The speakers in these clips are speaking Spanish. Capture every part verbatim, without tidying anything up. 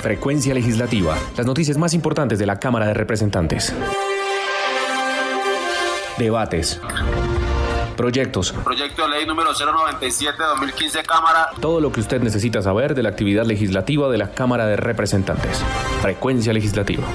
Frecuencia Legislativa. Las noticias más importantes de la Cámara de Representantes. Debates. Proyectos. Proyecto de ley número cero noventa y siete de dos mil quince, Cámara. Todo lo que usted necesita saber de la actividad legislativa de la Cámara de Representantes. Frecuencia Legislativa.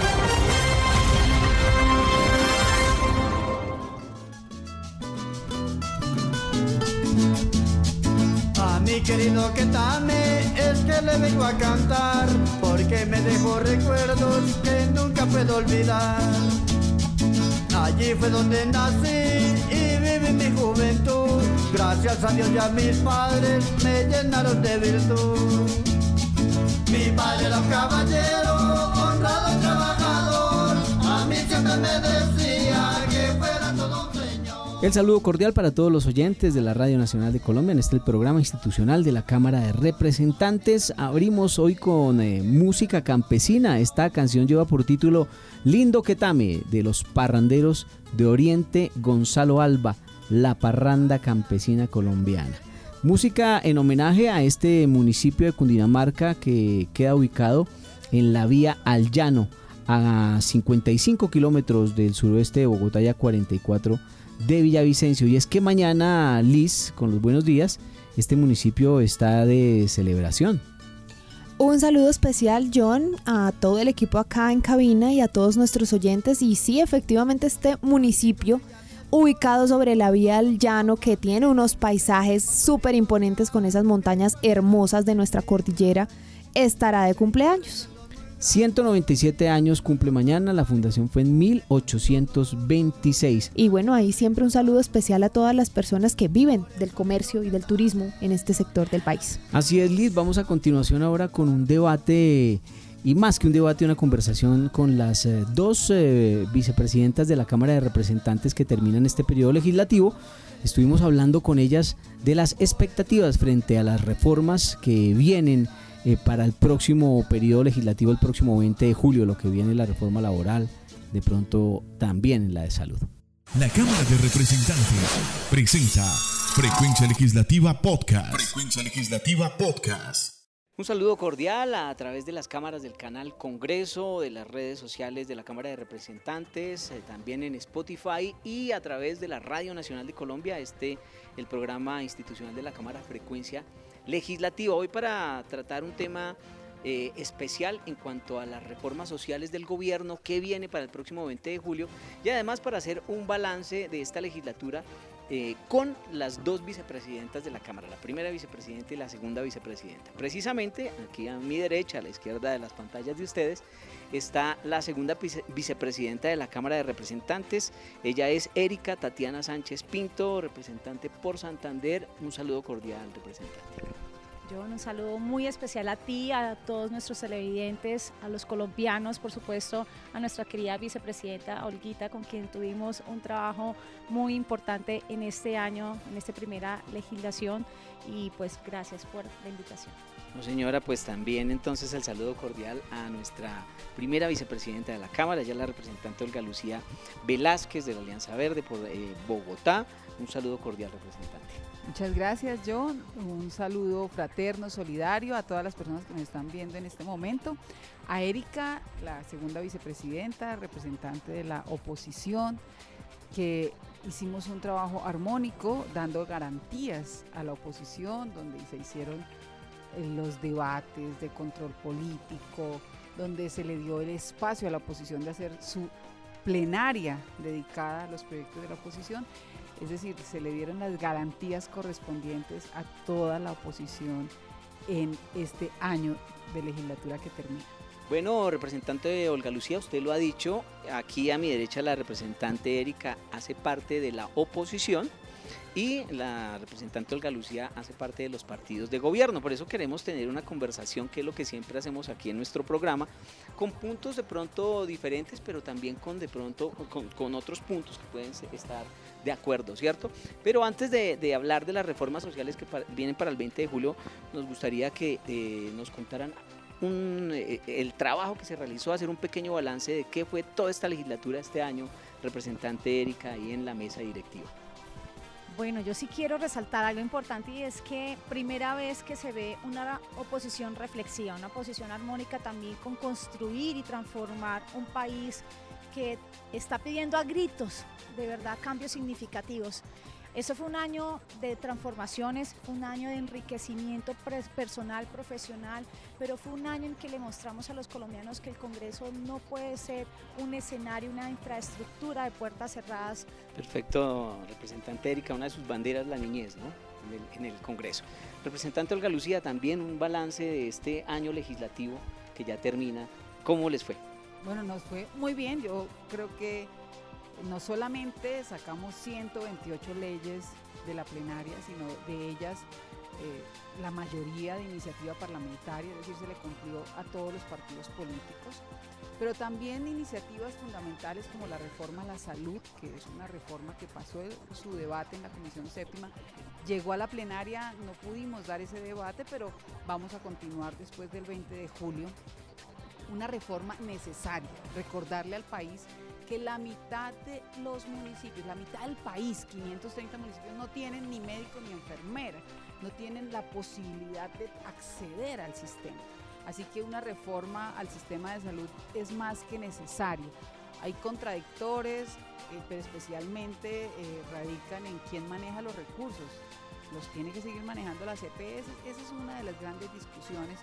A mi querido Quetame es que le vengo a cantar, porque me dejó recuerdos que nunca puedo olvidar. Allí fue donde nací y viví mi juventud. Gracias a Dios y a mis padres me llenaron de virtud. Mi padre era un caballero, honrado y trabajador. A mí siempre me decía que fuera todo un señor. El saludo cordial para todos los oyentes de la Radio Nacional de Colombia en este el programa institucional de la Cámara de Representantes. Abrimos hoy con eh, música campesina. Esta canción lleva por título Lindo Quetame, de los parranderos de Oriente, Gonzalo Alba, la parranda campesina colombiana. Música en homenaje a este municipio de Cundinamarca que queda ubicado en la vía al Llano, a cincuenta y cinco kilómetros del suroeste de Bogotá y a cuarenta y cuatro de Villavicencio. Y es que mañana, Liz, con los buenos días, este municipio está de celebración. Un saludo especial, John, a todo el equipo acá en cabina y a todos nuestros oyentes. Y sí, efectivamente este municipio, ubicado sobre la vía al Llano, que tiene unos paisajes súper imponentes con esas montañas hermosas de nuestra cordillera, estará de cumpleaños. ciento noventa y siete años cumple mañana, la fundación fue en mil ochocientos veintiséis. Y bueno, ahí siempre un saludo especial a todas las personas que viven del comercio y del turismo en este sector del país. Así es, Liz, vamos a continuación ahora con un debate, y más que un debate, una conversación con las eh, dos eh, vicepresidentas de la Cámara de Representantes que terminan este periodo legislativo. Estuvimos hablando con ellas de las expectativas frente a las reformas que vienen Eh, para el próximo periodo legislativo, el próximo veinte de julio, lo que viene la reforma laboral, de pronto también en la de salud. La Cámara de Representantes presenta Frecuencia Legislativa Podcast. Frecuencia Legislativa Podcast. Un saludo cordial a través de las cámaras del canal Congreso, de las redes sociales de la Cámara de Representantes, eh, también en Spotify y a través de la Radio Nacional de Colombia, este el programa institucional de la Cámara Frecuencia Legislativa. Hoy para tratar un tema eh, especial en cuanto a las reformas sociales del gobierno que viene para el próximo veinte de julio y además para hacer un balance de esta legislatura eh, con las dos vicepresidentas de la Cámara, la primera vicepresidenta y la segunda vicepresidenta. Precisamente aquí a mi derecha, a la izquierda de las pantallas de ustedes, está la segunda vice- vicepresidenta de la Cámara de Representantes. Ella es Erika Tatiana Sánchez Pinto, representante por Santander. Un saludo cordial, representante. John, un saludo muy especial a ti, a todos nuestros televidentes, a los colombianos, por supuesto, a nuestra querida vicepresidenta Olguita, con quien tuvimos un trabajo muy importante en este año, en esta primera legislación, y pues gracias por la invitación. No, señora, pues también entonces el saludo cordial a nuestra primera vicepresidenta de la Cámara, ya la representante Olga Lucía Velázquez de la Alianza Verde por eh, Bogotá. Un saludo cordial, representante. Muchas gracias, John. Un saludo fraterno, solidario a todas las personas que nos están viendo en este momento. A Erika, la segunda vicepresidenta, representante de la oposición, que hicimos un trabajo armónico dando garantías a la oposición, donde se hicieron los debates de control político, donde se le dio el espacio a la oposición de hacer su plenaria dedicada a los proyectos de la oposición. Es decir, se le dieron las garantías correspondientes a toda la oposición en este año de legislatura que termina. Bueno, representante Olga Lucía, usted lo ha dicho, aquí a mi derecha la representante Erika hace parte de la oposición y la representante Olga Lucía hace parte de los partidos de gobierno. Por eso queremos tener una conversación, que es lo que siempre hacemos aquí en nuestro programa, con puntos de pronto diferentes, pero también con de pronto con, con otros puntos que pueden estar de acuerdo, ¿cierto? Pero antes de, de hablar de las reformas sociales que para, vienen para el veinte de julio, nos gustaría que eh, nos contaran un, eh, el trabajo que se realizó, hacer un pequeño balance de qué fue toda esta legislatura este año, representante Erika, ahí en la mesa directiva. Bueno, yo sí quiero resaltar algo importante y es que primera vez que se ve una oposición reflexiva, una oposición armónica también con construir y transformar un país que está pidiendo a gritos, de verdad, cambios significativos. Eso fue un año de transformaciones, fue un año de enriquecimiento personal, profesional, pero fue un año en que le mostramos a los colombianos que el Congreso no puede ser un escenario, una infraestructura de puertas cerradas. Perfecto, representante Erika, una de sus banderas la niñez, ¿no? En el, en el Congreso. Representante Olga Lucía, también un balance de este año legislativo que ya termina. ¿Cómo les fue? Bueno, nos fue muy bien. Yo creo que no solamente sacamos ciento veintiocho leyes de la plenaria, sino de ellas eh, la mayoría de iniciativa parlamentaria, es decir, se le cumplió a todos los partidos políticos, pero también iniciativas fundamentales como la reforma a la salud, que es una reforma que pasó su debate en la Comisión Séptima, llegó a la plenaria, no pudimos dar ese debate, pero vamos a continuar después del veinte de julio, una reforma necesaria, recordarle al país que la mitad de los municipios, la mitad del país, quinientos treinta municipios, no tienen ni médico ni enfermera, no tienen la posibilidad de acceder al sistema. Así que una reforma al sistema de salud es más que necesaria. Hay contradictores, eh, pero especialmente eh, radican en quién maneja los recursos. Los tiene que seguir manejando las E P S, esa es una de las grandes discusiones.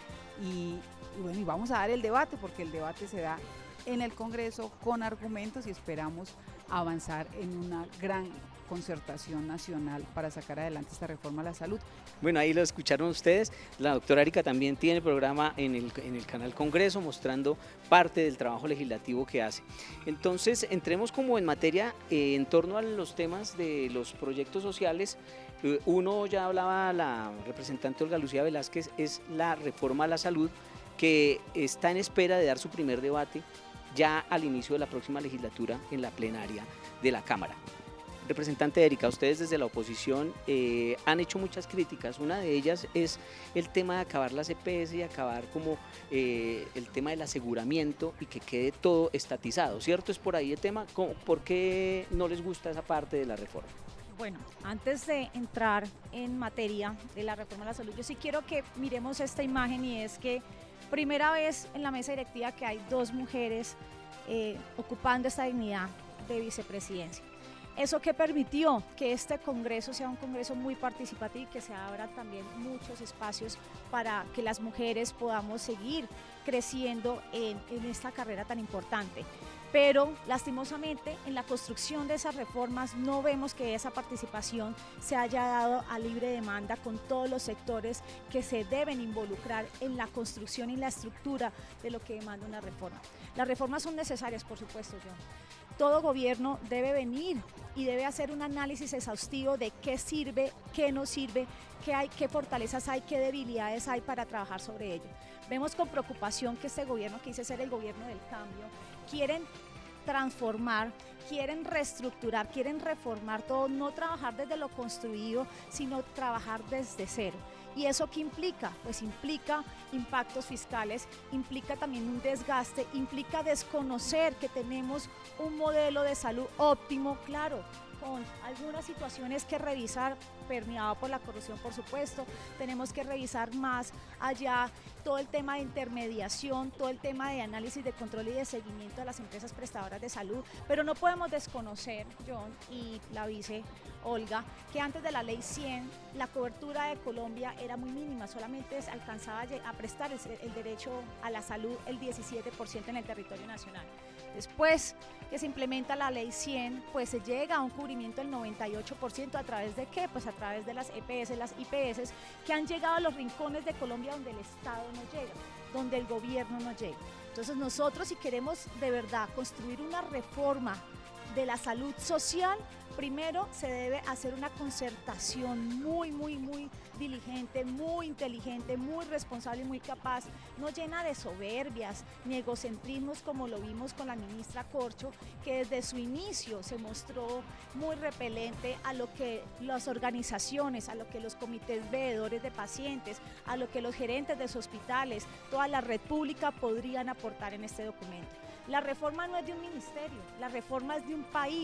Y, y bueno, y vamos a dar el debate, porque el debate se da en el Congreso con argumentos y esperamos avanzar en una gran concertación nacional para sacar adelante esta reforma a la salud. Bueno, ahí lo escucharon ustedes. La doctora Erika también tiene programa en el, en el canal Congreso mostrando parte del trabajo legislativo que hace. Entonces, entremos como en materia eh, en torno a los temas de los proyectos sociales. Eh, uno, ya hablaba la representante Olga Lucía Velázquez, es la reforma a la salud, que está en espera de dar su primer debate ya al inicio de la próxima legislatura en la plenaria de la Cámara. Representante Erika, ustedes desde la oposición eh, han hecho muchas críticas. Una de ellas es el tema de acabar las E P S y acabar como eh, el tema del aseguramiento y que quede todo estatizado, ¿cierto? Es por ahí el tema. ¿Por qué no les gusta esa parte de la reforma? Bueno, antes de entrar en materia de la reforma a la salud, yo sí quiero que miremos esta imagen, y es que primera vez en la mesa directiva que hay dos mujeres eh, ocupando esta dignidad de vicepresidencia. Eso que permitió que este Congreso sea un Congreso muy participativo y que se abran también muchos espacios para que las mujeres podamos seguir creciendo en, en esta carrera tan importante. Pero lastimosamente en la construcción de esas reformas no vemos que esa participación se haya dado a libre demanda con todos los sectores que se deben involucrar en la construcción y la estructura de lo que demanda una reforma. Las reformas son necesarias, por supuesto, John. Todo gobierno debe venir y debe hacer un análisis exhaustivo de qué sirve, qué no sirve, qué hay, qué fortalezas hay, qué debilidades hay para trabajar sobre ello. Vemos con preocupación que este gobierno, que dice ser el gobierno del cambio, quieren transformar, quieren reestructurar, quieren reformar todo, no trabajar desde lo construido, sino trabajar desde cero. ¿Y eso qué implica? Pues implica impactos fiscales, implica también un desgaste, implica desconocer que tenemos un modelo de salud óptimo, claro, con algunas situaciones que revisar, permeado por la corrupción, por supuesto. Tenemos que revisar más allá todo el tema de intermediación, todo el tema de análisis, de control y de seguimiento de las empresas prestadoras de salud, pero no podemos desconocer, John y la vice Olga, que antes de la ley cien, la cobertura de Colombia era muy mínima, solamente alcanzaba a prestar el, el derecho a la salud el diecisiete por ciento en el territorio nacional. Después que se implementa la ley cien, pues se llega a un cubrimiento del noventa y ocho por ciento. ¿A través de qué? Pues a través de las E P S, las I P S, que han llegado a los rincones de Colombia donde el Estado no llega, donde el gobierno no llega. Entonces nosotros, si queremos de verdad construir una reforma de la salud social, primero se debe hacer una concertación muy, muy, muy diligente, muy inteligente, muy responsable y muy capaz, no llena de soberbias ni egocentrismos como lo vimos con la ministra Corcho, que desde su inicio se mostró muy repelente a lo que las organizaciones, a lo que los comités veedores de pacientes, a lo que los gerentes de los hospitales, toda la red pública podrían aportar en este documento. La reforma no es de un ministerio, la reforma es de un país.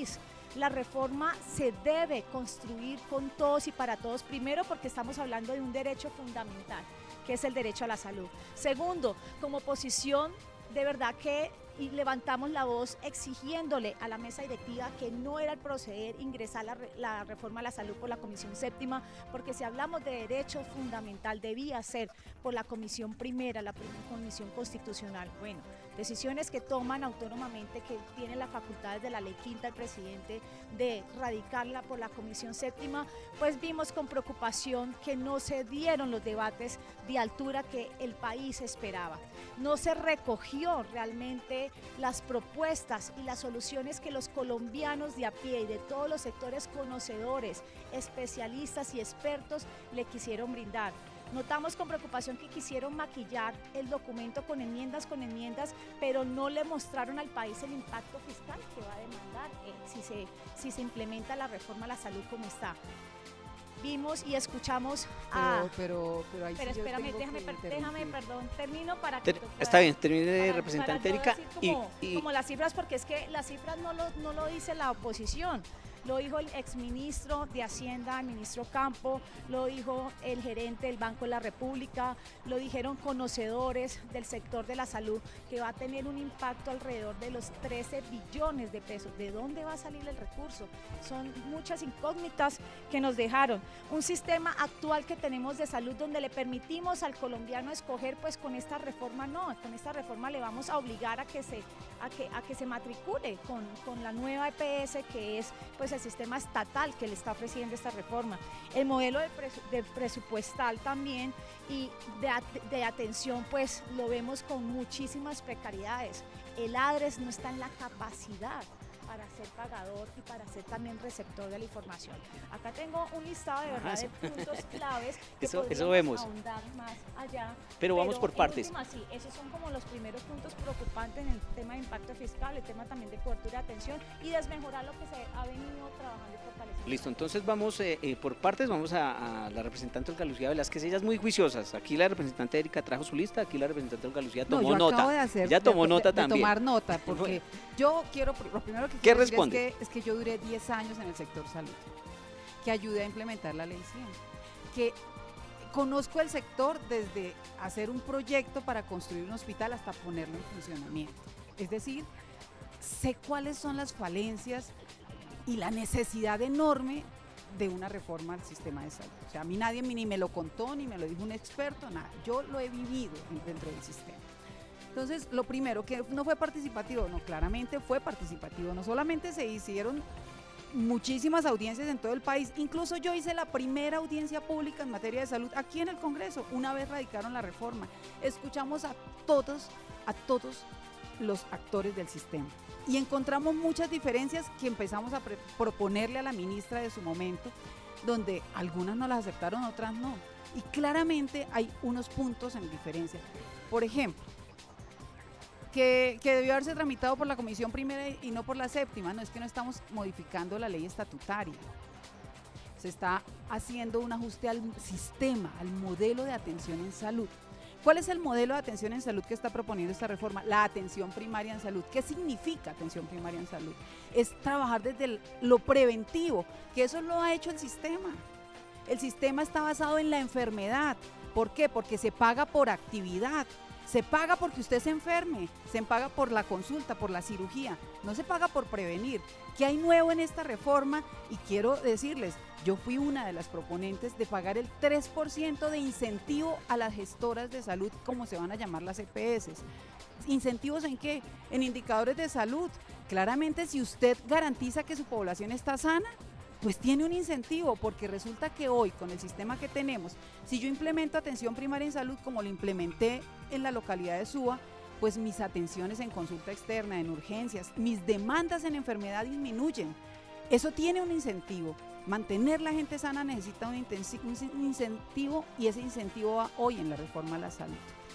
La reforma se debe construir con todos y para todos, primero porque estamos hablando de un derecho fundamental, que es el derecho a la salud. Segundo, como oposición, de verdad que y levantamos la voz exigiéndole a la mesa directiva que no era el proceder ingresar la, la reforma a la salud por la Comisión Séptima, porque si hablamos de derecho fundamental debía ser por la Comisión Primera, la primera Comisión Constitucional. Bueno, decisiones que toman autónomamente, que tienen las facultades de la ley quinta el presidente de radicarla por la Comisión Séptima, pues vimos con preocupación que no se dieron los debates de altura que el país esperaba. No se recogió realmente las propuestas y las soluciones que los colombianos de a pie y de todos los sectores conocedores, especialistas y expertos le quisieron brindar. Notamos con preocupación que quisieron maquillar el documento con enmiendas, con enmiendas, pero no le mostraron al país el impacto fiscal que va a demandar eh, si, se, si se implementa la reforma a la salud como está. Vimos y escuchamos a... Pero, pero, pero, ahí pero sí espérame, déjame, per, déjame, perdón, termino para que... Ter, está bien, termine, para, representante para Erika. Como, y, y, como las cifras, porque es que las cifras no lo, no lo dice la oposición. Lo dijo el exministro de Hacienda, el ministro Campo, lo dijo el gerente del Banco de la República, lo dijeron conocedores del sector de la salud, que va a tener un impacto alrededor de los trece billones de pesos. ¿De dónde va a salir el recurso? Son muchas incógnitas que nos dejaron. Un sistema actual que tenemos de salud donde le permitimos al colombiano escoger, pues con esta reforma no, con esta reforma le vamos a obligar a que se, a que, a que se matricule con, con la nueva E P S, que es pues el sistema estatal que le está ofreciendo esta reforma. El modelo de, presu de presupuestal también y de, at de atención, pues lo vemos con muchísimas precariedades. El ADRES no está en la capacidad para ser pagador y para ser también receptor de la información. Acá tengo un listado de verdad de puntos claves que eso, podríamos eso vemos. ahondar más allá. Pero, pero vamos por partes. Última, sí, esos son como los primeros puntos preocupantes en el tema de impacto fiscal, el tema también de cobertura de atención y desmejorar lo que se ha venido trabajando y fortaleciendo. Listo, entonces vamos eh, eh, por partes, vamos a, a la representante Olga Lucía Velázquez, ellas muy juiciosas. Aquí la representante Erika trajo su lista, aquí la representante Olga Lucía tomó no, yo nota. Acabo de hacer, ya tomó de, nota de, también. De tomar nota, porque yo quiero, lo primero que ¿Qué quiero responde? decir es que, es que yo duré diez años en el sector salud, que ayudé a implementar la ley cien, que conozco el sector desde hacer un proyecto para construir un hospital hasta ponerlo en funcionamiento. Es decir, sé cuáles son las falencias y la necesidad enorme de una reforma al sistema de salud. O sea, a mí nadie ni me lo contó, ni me lo dijo un experto, nada. Yo lo he vivido dentro del sistema. Entonces, lo primero, que no fue participativo, no, claramente fue participativo. No solamente se hicieron muchísimas audiencias en todo el país, incluso yo hice la primera audiencia pública en materia de salud aquí en el Congreso, una vez radicaron la reforma. Escuchamos a todos, a todos los actores del sistema y encontramos muchas diferencias que empezamos a proponerle a la ministra de su momento, donde algunas no las aceptaron, otras no. Y claramente hay unos puntos en diferencia. Por ejemplo, Que, que debió haberse tramitado por la Comisión Primera y no por la Séptima. No, es que no estamos modificando la ley estatutaria. Se está haciendo un ajuste al sistema, al modelo de atención en salud. ¿Cuál es el modelo de atención en salud que está proponiendo esta reforma? La atención primaria en salud. ¿Qué significa atención primaria en salud? Es trabajar desde el, lo preventivo, que eso lo ha hecho el sistema. El sistema está basado en la enfermedad. ¿Por qué? Porque se paga por actividad. Se paga porque usted se enferme, se paga por la consulta, por la cirugía, no se paga por prevenir. ¿Qué hay nuevo en esta reforma? Y quiero decirles, yo fui una de las proponentes de pagar el tres por ciento de incentivo a las gestoras de salud, como se van a llamar las E P S. ¿Incentivos en qué? En indicadores de salud. Claramente, si usted garantiza que su población está sana, pues tiene un incentivo, porque resulta que hoy, con el sistema que tenemos, si yo implemento atención primaria en salud como lo implementé en la localidad de Suba, pues mis atenciones en consulta externa, en urgencias, mis demandas en enfermedad disminuyen. Eso tiene un incentivo. Mantener la gente sana necesita un, un incentivo, y ese incentivo va hoy en la reforma a la salud.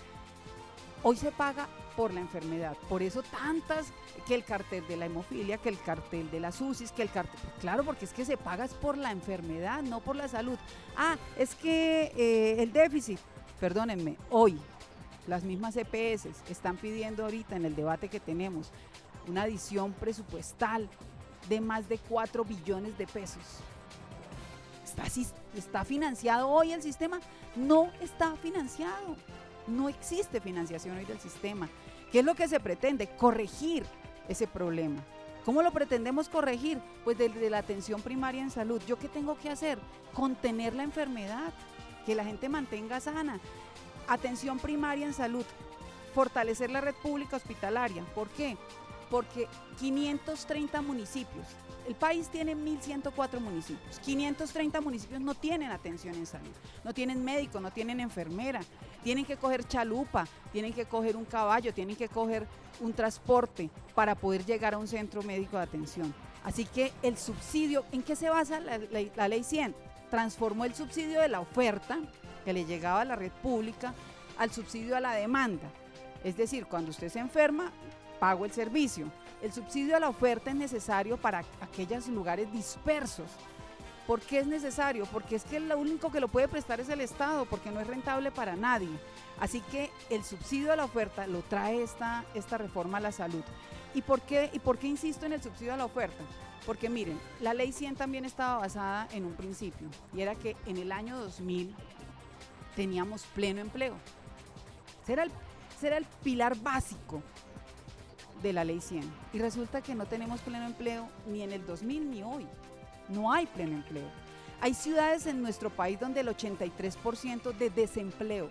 Hoy se paga por la enfermedad, por eso tantas, que el cartel de la hemofilia, que el cartel de las U C Is, que el cartel, claro, porque es que se paga es por la enfermedad, no por la salud. Ah, es que eh, el déficit, perdónenme, hoy las mismas E P S están pidiendo ahorita en el debate que tenemos una adición presupuestal de más de cuatro billones de pesos. ¿Está, ¿Está financiado hoy el sistema? No está financiado. No existe financiación hoy del sistema. ¿Qué es lo que se pretende? Corregir ese problema. ¿Cómo lo pretendemos corregir? Pues desde la atención primaria en salud. ¿Yo qué tengo que hacer? Contener la enfermedad, que la gente mantenga sana. Atención primaria en salud, fortalecer la red pública hospitalaria. ¿Por qué? Porque quinientos treinta municipios, el país tiene mil ciento cuatro municipios, quinientos treinta municipios no tienen atención en salud, no tienen médico, no tienen enfermera, tienen que coger chalupa, tienen que coger un caballo, tienen que coger un transporte para poder llegar a un centro médico de atención. Así que el subsidio, ¿en qué se basa la, la, la ley cien? Transformó el subsidio de la oferta que le llegaba a la red pública al subsidio a la demanda. Es decir, cuando usted se enferma, pago el servicio. El subsidio a la oferta es necesario para aquellos lugares dispersos. ¿Por qué es necesario? Porque es que lo único que lo puede prestar es el Estado, porque no es rentable para nadie. Así que el subsidio a la oferta lo trae esta, esta reforma a la salud. ¿Y por qué, y por qué insisto en el subsidio a la oferta? Porque miren, la ley cien también estaba basada en un principio, y era que en el año dos mil teníamos pleno empleo. Ese era el, ese era el pilar básico de la ley cien, y resulta que no tenemos pleno empleo ni en el dos mil ni hoy. No hay pleno empleo. Hay ciudades en nuestro país donde el ochenta y tres por ciento de desempleo.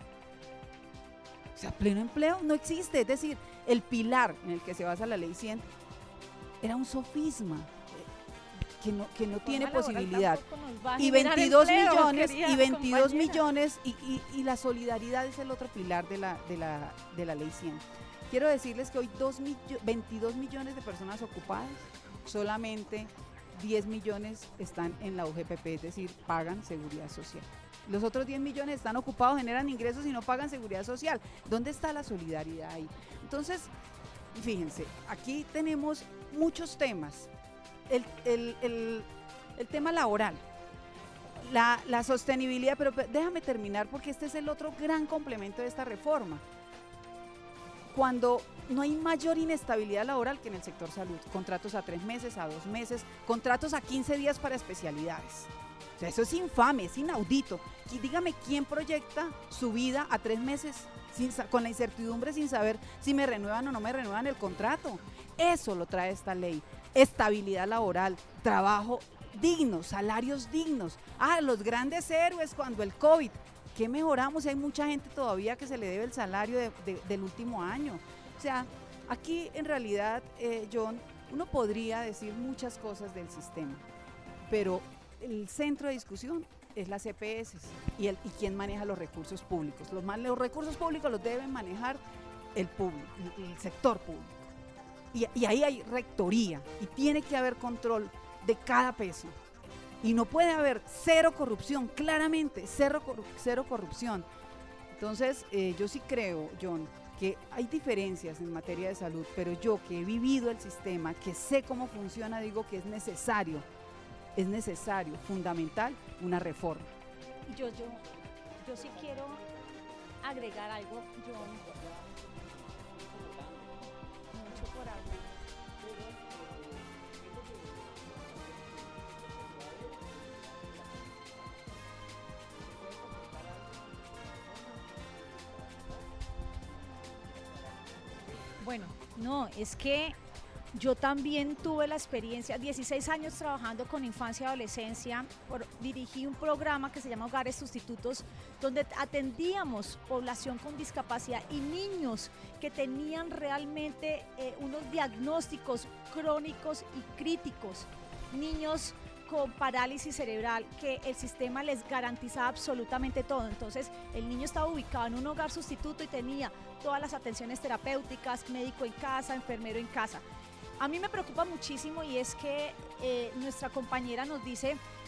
O sea, pleno empleo no existe. Es decir, el pilar en el que se basa la ley cien era un sofisma que no, que no tiene posibilidad. Y veintidós millones, y veintidós millones, y, y, y la solidaridad es el otro pilar de la, de la, de la ley cien. Quiero decirles que hoy dos millo, veintidós millones de personas ocupadas, solamente diez millones están en la U G P P, es decir, pagan seguridad social. Los otros diez millones están ocupados, generan ingresos y no pagan seguridad social. ¿Dónde está la solidaridad ahí? Entonces, fíjense, aquí tenemos muchos temas. El, el, el, el tema laboral, la, la sostenibilidad, pero déjame terminar porque este es el otro gran complemento de esta reforma. Cuando no hay mayor inestabilidad laboral que en el sector salud, contratos a tres meses, a dos meses, contratos a quince días para especialidades. O sea, eso es infame, es inaudito. Y dígame quién proyecta su vida a tres meses sin, con la incertidumbre sin saber si me renuevan o no me renuevan el contrato. Eso lo trae esta ley. Estabilidad laboral, trabajo digno, salarios dignos. Ah, los grandes héroes cuando el COVID. ¿Qué mejoramos? Hay mucha gente todavía que se le debe el salario de, de, del último año. O sea, aquí en realidad, eh, John, uno podría decir muchas cosas del sistema, pero el centro de discusión es las E P S y, el, y quién maneja los recursos públicos. Los, los recursos públicos los deben manejar el público, el sector público. Y, y ahí hay rectoría y tiene que haber control de cada peso. Y no puede haber cero corrupción, claramente, cero, cero corrupción. Entonces, eh, yo sí creo, John, que hay diferencias en materia de salud, pero yo que he vivido el sistema, que sé cómo funciona, digo que es necesario, es necesario, fundamental, una reforma. Yo, yo, yo sí quiero agregar algo, John. Mucho por hablar. Bueno, no, es que yo también tuve la experiencia, dieciséis años trabajando con infancia y adolescencia, por, dirigí un programa que se llama Hogares Sustitutos, donde atendíamos población con discapacidad y niños que tenían realmente eh, unos diagnósticos crónicos y críticos, niños con parálisis cerebral, que el sistema les garantizaba absolutamente todo. Entonces el niño estaba ubicado en un hogar sustituto y tenía todas las atenciones terapéuticas, médico en casa, enfermero en casa. A mí me preocupa muchísimo y es que eh, nuestra compañera nos dice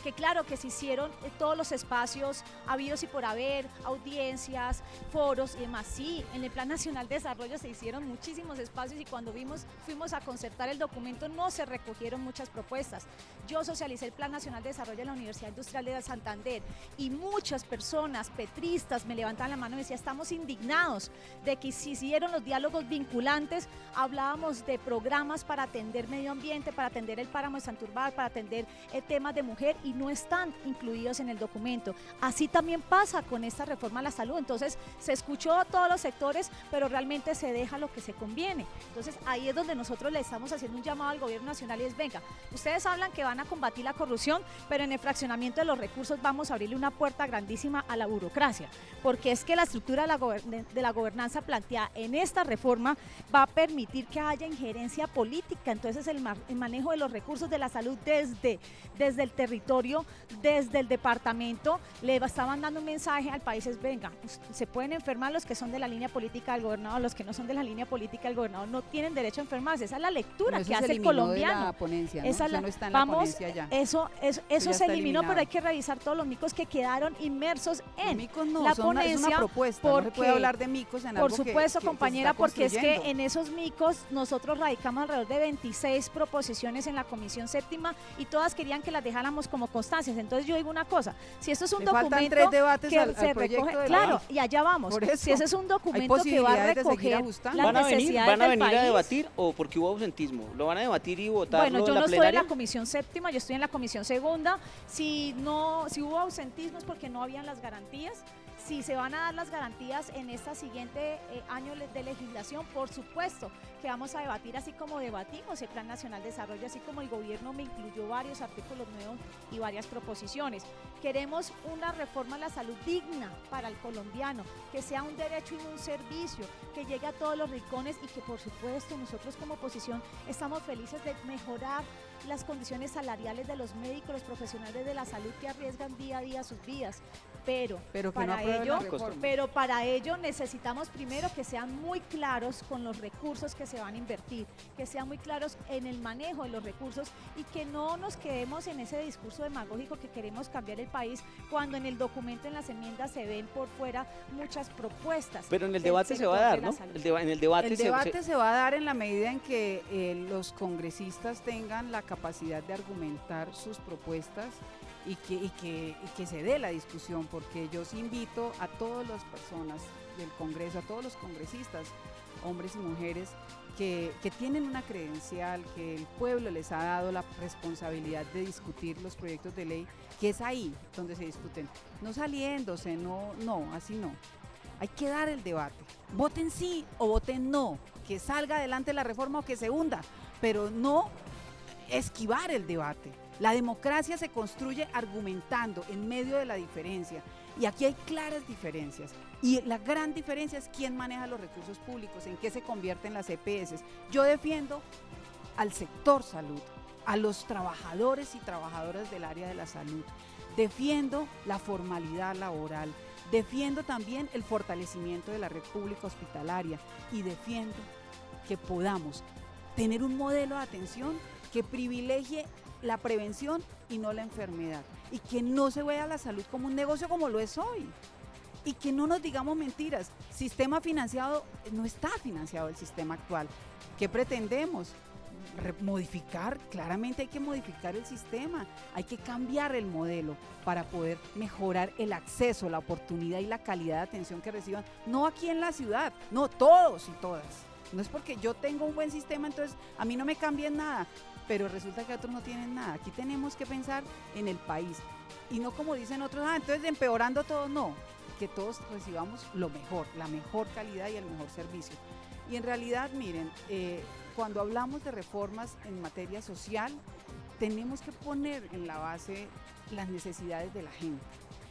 porque claro que se hicieron eh, todos los espacios habidos y por haber, audiencias, foros y demás. Sí, en el Plan Nacional de Desarrollo se hicieron muchísimos espacios y cuando vimos, fuimos a concertar el documento no se recogieron muchas propuestas. Yo socialicé el Plan Nacional de Desarrollo en la Universidad Industrial de Santander y muchas personas petristas me levantaban la mano y me decían, estamos indignados de que se hicieron los diálogos vinculantes, hablábamos de programas para atender medio ambiente, para atender el páramo de Santurbán, para atender eh, temas de mujer y no están incluidos en el documento. Así también pasa con esta reforma a la salud. Entonces se escuchó a todos los sectores, pero realmente se deja lo que se conviene. Entonces ahí es donde nosotros le estamos haciendo un llamado al gobierno nacional y es, venga, ustedes hablan que van a combatir la corrupción, pero en el fraccionamiento de los recursos vamos a abrirle una puerta grandísima a la burocracia, porque es que la estructura de la, de la gobernanza planteada en esta reforma va a permitir que haya injerencia política. Entonces el, el manejo de los recursos de la salud desde, desde el territorio, desde el departamento, le estaban dando un mensaje al país, es venga, se pueden enfermar los que son de la línea política del gobernador, los que no son de la línea política del gobernador no tienen derecho a enfermarse. Esa es la lectura que hace el colombiano. La ponencia, ¿no? Esa o sea, la, no está en vamos, la ponencia ya. Eso, eso, eso se eliminó, eliminado. Pero hay que revisar todos los micos que quedaron inmersos en los micos no, la son ponencia. Una, es una propuesta, porque, no se puede hablar de micos en algo por supuesto, que, que, compañera, que porque es que en esos micos nosotros radicamos alrededor de veintiséis proposiciones en la comisión séptima y todas querían que las dejáramos como constancias. Entonces yo digo una cosa, si esto es un Le documento faltan tres debates que al, se al recoge, claro, y allá vamos. Si ese es un documento que va a recoger las ¿Van a venir, necesidades van a venir del país, a debatir o porque hubo ausentismo? ¿Lo van a debatir y votarlo bueno, yo en la no plenaria? estoy en la comisión séptima, yo estoy en la comisión segunda. Si no, si hubo ausentismo es porque no habían las garantías. Si se van a dar las garantías en este siguiente eh, año de legislación, por supuesto que vamos a debatir, así como debatimos el Plan Nacional de Desarrollo, así como el gobierno me incluyó varios artículos nuevos y varias proposiciones. Queremos una reforma a la salud digna para el colombiano, que sea un derecho y un servicio, que llegue a todos los rincones y que por supuesto nosotros como oposición estamos felices de mejorar las condiciones salariales de los médicos, los profesionales de la salud que arriesgan día a día sus vidas. Pero, pero, para ello, pero para ello necesitamos primero que sean muy claros con los recursos que se van a invertir, que sean muy claros en el manejo de los recursos y que no nos quedemos en ese discurso demagógico que queremos cambiar el país cuando en el documento, en las enmiendas se ven por fuera muchas propuestas. Pero en el debate se va a dar, ¿no? El deba en el debate, el se, debate se... se va a dar en la medida en que eh, los congresistas tengan la capacidad de argumentar sus propuestas y que, y, que, y que se dé la discusión, porque yo sí invito a todas las personas del Congreso, a todos los congresistas, hombres y mujeres, que, que tienen una credencial, que el pueblo les ha dado la responsabilidad de discutir los proyectos de ley, que es ahí donde se discuten, no saliéndose, no, no, así no. Hay que dar el debate, voten sí o voten no, que salga adelante la reforma o que se hunda, pero no esquivar el debate. La democracia se construye argumentando en medio de la diferencia y aquí hay claras diferencias y la gran diferencia es quién maneja los recursos públicos, en qué se convierten las E P S. Yo defiendo al sector salud, a los trabajadores y trabajadoras del área de la salud, defiendo la formalidad laboral, defiendo también el fortalecimiento de la red pública hospitalaria y defiendo que podamos tener un modelo de atención que privilegie la prevención y no la enfermedad, y que no se vea la salud como un negocio como lo es hoy, y que no nos digamos mentiras. Sistema financiado, no está financiado el sistema actual. ¿Qué pretendemos? Re- modificar, claramente hay que modificar el sistema, hay que cambiar el modelo para poder mejorar el acceso, la oportunidad y la calidad de atención que reciban, no aquí en la ciudad, no, todos y todas. No es porque yo tengo un buen sistema, entonces a mí no me cambien nada, pero resulta que otros no tienen nada. Aquí tenemos que pensar en el país y no como dicen otros, ah, entonces empeorando todo, no, que todos recibamos lo mejor, la mejor calidad y el mejor servicio. Y en realidad, miren, eh, cuando hablamos de reformas en materia social, tenemos que poner en la base las necesidades de la gente.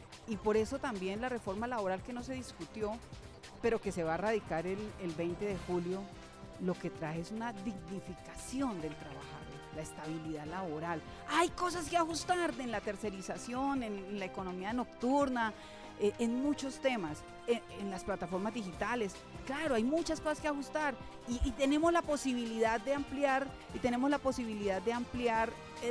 Y por eso también la reforma laboral que no se discutió, pero que se va a radicar el, el veinte de julio, lo que trae es una dignificación del trabajador, la estabilidad laboral. Hay cosas que ajustar en la tercerización, en, en la economía nocturna, eh, en muchos temas, en, en las plataformas digitales. Claro, hay muchas cosas que ajustar y, y tenemos la posibilidad de ampliar, y tenemos la posibilidad de ampliar el,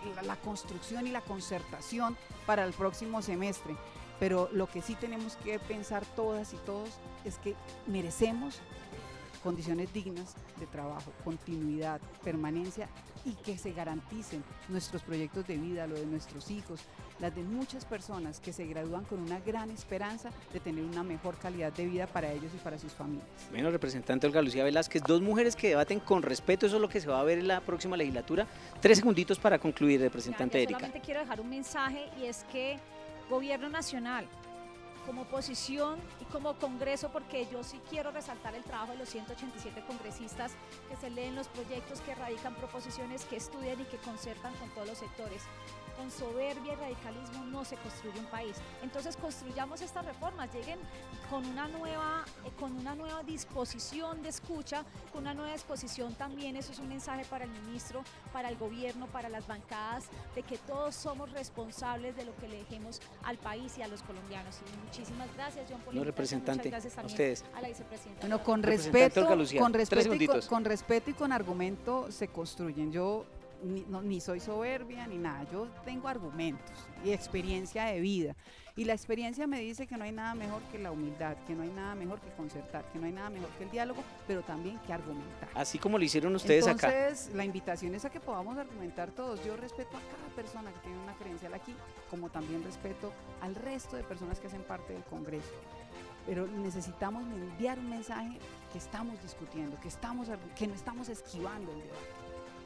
la, la construcción y la concertación para el próximo semestre. Pero lo que sí tenemos que pensar todas y todos es que merecemos condiciones dignas de trabajo, continuidad, permanencia y que se garanticen nuestros proyectos de vida, lo de nuestros hijos, las de muchas personas que se gradúan con una gran esperanza de tener una mejor calidad de vida para ellos y para sus familias. Bueno, representante Olga Lucía Velázquez, dos mujeres que debaten con respeto, eso es lo que se va a ver en la próxima legislatura. Tres segunditos para concluir, representante Ya, ya Erika. Solamente quiero dejar un mensaje y es que Gobierno Nacional, como oposición y como Congreso, porque yo sí quiero resaltar el trabajo de los ciento ochenta y siete congresistas que se leen los proyectos, que radican proposiciones, que estudian y que concertan con todos los sectores. Con soberbia y radicalismo no se construye un país. Entonces construyamos estas reformas, lleguen con una nueva, eh, con una nueva disposición de escucha, con una nueva disposición también, eso es un mensaje para el ministro, para el gobierno, para las bancadas, de que todos somos responsables de lo que le dejemos al país y a los colombianos. Y muchísimas gracias, John, por la No, invitación. representante, Muchas gracias a también ustedes. a la vicepresidenta. Bueno, con Representante respeto, Olga Lucía, con tres respeto, y con, segunditos. con respeto y con argumento se construyen. Yo ni, no, ni soy soberbia ni nada, yo tengo argumentos y experiencia de vida. Y la experiencia me dice que no hay nada mejor que la humildad, que no hay nada mejor que concertar, que no hay nada mejor que el diálogo, pero también que argumentar. Así como lo hicieron ustedes Entonces, acá. Entonces, la invitación es a que podamos argumentar todos. Yo respeto a cada persona que tiene una credencial aquí, como también respeto al resto de personas que hacen parte del Congreso. Pero necesitamos enviar un mensaje que estamos discutiendo, que, estamos, que no estamos esquivando el debate.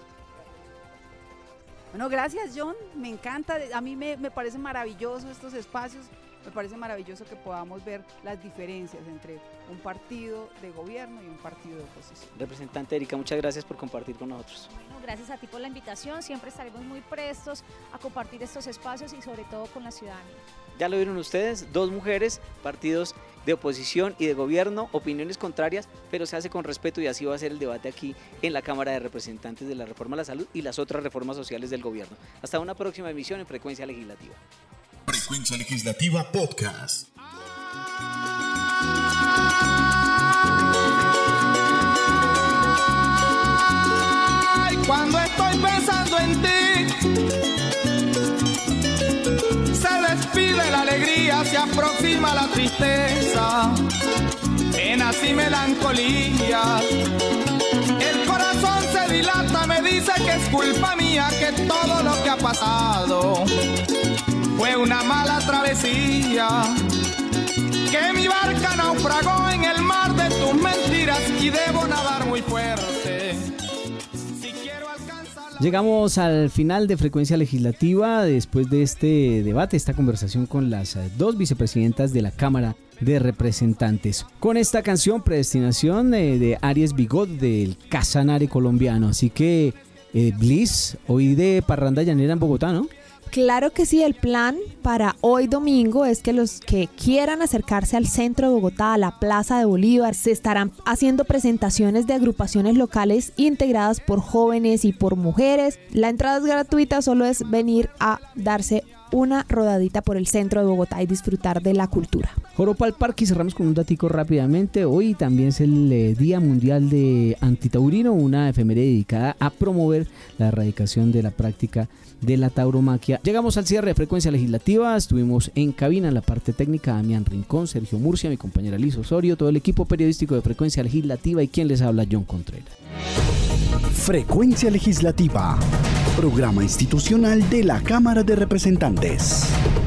Bueno, gracias, John, me encanta, a mí me, me parece maravilloso estos espacios, me parece maravilloso que podamos ver las diferencias entre un partido de gobierno y un partido de oposición. Representante Erika, muchas gracias por compartir con nosotros. Bueno, gracias a ti por la invitación, siempre estaremos muy prestos a compartir estos espacios y sobre todo con la ciudadanía. Ya lo vieron ustedes, dos mujeres, partidos de oposición y de gobierno, opiniones contrarias, pero se hace con respeto y así va a ser el debate aquí en la Cámara de Representantes de la Reforma a la Salud y las otras reformas sociales del gobierno. Hasta una próxima emisión en Frecuencia Legislativa. Frecuencia Legislativa Podcast. Cuando estoy pensando en ti, se despide la alegría, se aproxima la tristeza, penas y melancolía. El corazón se dilata, me dice que es culpa mía, que todo lo que ha pasado fue una mala travesía, que mi barca naufragó en el mar de tus mentiras y debo nadar muy fuerte. Llegamos al final de Frecuencia Legislativa después de este debate, esta conversación con las dos vicepresidentas de la Cámara de Representantes. Con esta canción, Predestinación, eh, de Aries Bigot del Casanare colombiano. Así que, eh, Bliss, hoy de parranda llanera en Bogotá, ¿no? Claro que sí, el plan para hoy domingo es que los que quieran acercarse al centro de Bogotá, a la Plaza de Bolívar, se estarán haciendo presentaciones de agrupaciones locales integradas por jóvenes y por mujeres. La entrada es gratuita, solo es venir a darse una rodadita por el centro de Bogotá y disfrutar de la cultura. Joropo al Parque, y cerramos con un datico rápidamente. Hoy también es el eh, Día Mundial de Antitaurino, una efeméride dedicada a promover la erradicación de la práctica de la tauromaquia. Llegamos al cierre de Frecuencia Legislativa, estuvimos en cabina en la parte técnica Damián Rincón, Sergio Murcia, mi compañera Liz Osorio, todo el equipo periodístico de Frecuencia Legislativa y quien les habla, John Contreras. Frecuencia Legislativa, programa institucional de la Cámara de Representantes.